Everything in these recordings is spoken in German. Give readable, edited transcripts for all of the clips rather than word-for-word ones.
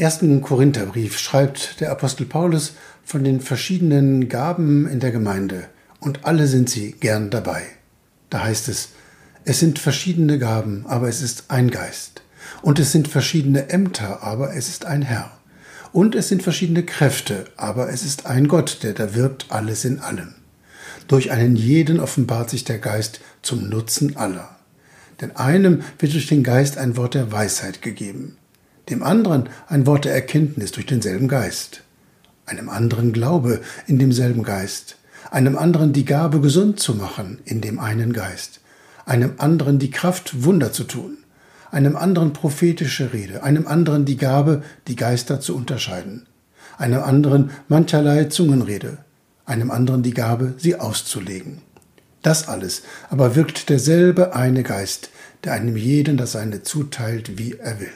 ersten Korintherbrief schreibt der Apostel Paulus von den verschiedenen Gaben in der Gemeinde und alle sind sie gern dabei. Da heißt es sind verschiedene Gaben, aber es ist ein Geist. Und es sind verschiedene Ämter, aber es ist ein Herr. Und es sind verschiedene Kräfte, aber es ist ein Gott, der da wirkt alles in allem. Durch einen jeden offenbart sich der Geist zum Nutzen aller. Denn einem wird durch den Geist ein Wort der Weisheit gegeben, dem anderen ein Wort der Erkenntnis durch denselben Geist, einem anderen Glaube in demselben Geist, einem anderen die Gabe, gesund zu machen in dem einen Geist, einem anderen die Kraft, Wunder zu tun, einem anderen prophetische Rede, einem anderen die Gabe, die Geister zu unterscheiden, einem anderen mancherlei Zungenrede, einem anderen die Gabe, sie auszulegen. Das alles aber wirkt derselbe eine Geist, der einem jeden das Seine zuteilt, wie er will.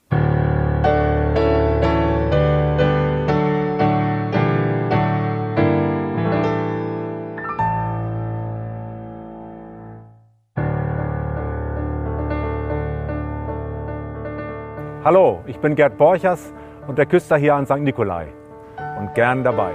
Hallo, ich bin Gerd Borchers und der Küster hier an St. Nikolai und gern dabei.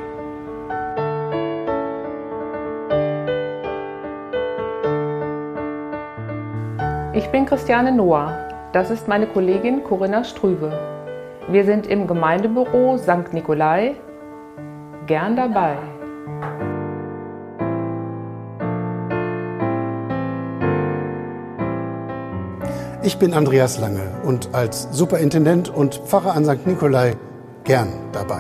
Ich bin Christiane Noah, das ist meine Kollegin Corinna Strüwe. Wir sind im Gemeindebüro St. Nikolai, gern dabei. Ich bin Andreas Lange und als Superintendent und Pfarrer an St. Nikolai gern dabei.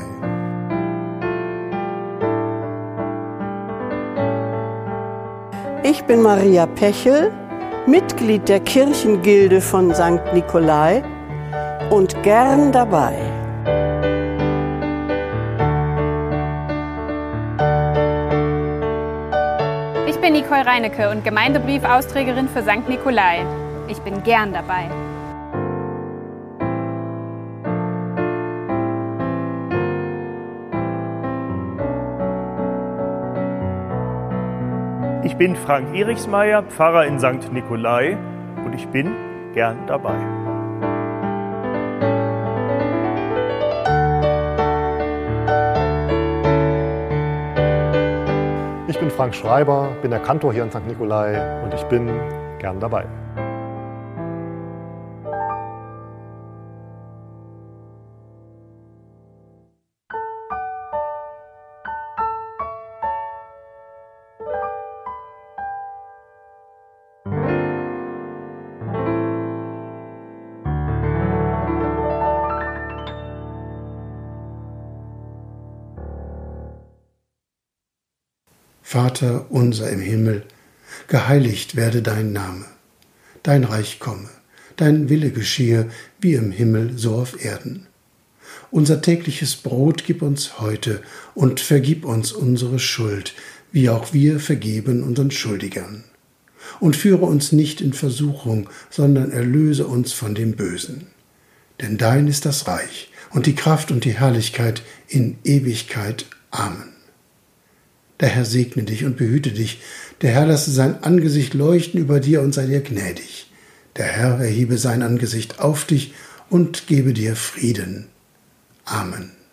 Ich bin Maria Pechel, Mitglied der Kirchengilde von St. Nikolai und gern dabei. Ich bin Nicole Reinecke und Gemeindebriefausträgerin für St. Nikolai. Ich bin gern dabei. Ich bin Frank Erichsmeier, Pfarrer in St. Nikolai und ich bin gern dabei. Ich bin Frank Schreiber, bin der Kantor hier in St. Nikolai und ich bin gern dabei. Vater unser im Himmel, geheiligt werde dein Name. Dein Reich komme, dein Wille geschehe, wie im Himmel, so auf Erden. Unser tägliches Brot gib uns heute und vergib uns unsere Schuld, wie auch wir vergeben unseren Schuldigern. Und führe uns nicht in Versuchung, sondern erlöse uns von dem Bösen. Denn dein ist das Reich und die Kraft und die Herrlichkeit in Ewigkeit. Amen. Der Herr segne dich und behüte dich. Der Herr lasse sein Angesicht leuchten über dir und sei dir gnädig. Der Herr erhebe sein Angesicht auf dich und gebe dir Frieden. Amen.